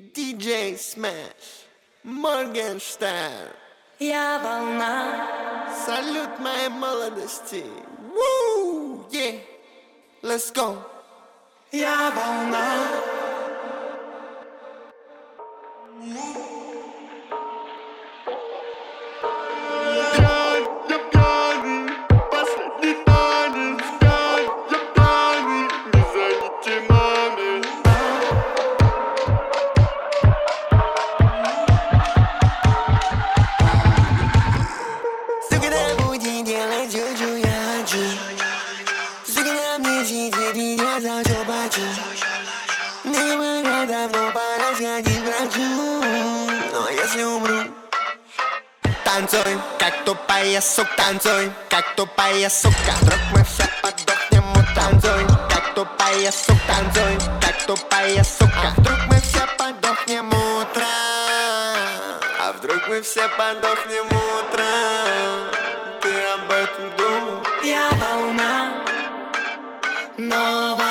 DJ Smash, Morgenstern. Я волна. Салют моей молодости. Woo, yeah, let's go. Я волна. Давно пора сходить к врачу, но если умру, танцуй, как тупая сука, танцуй, как тупая сука. Вдруг мы все подохнем, танцуй, как тупая сука, танцуй, как тупая сука. Вдруг мы все подохнем утром, а вдруг мы все подохнем утром. Ты об этом думал? Я волна, новая.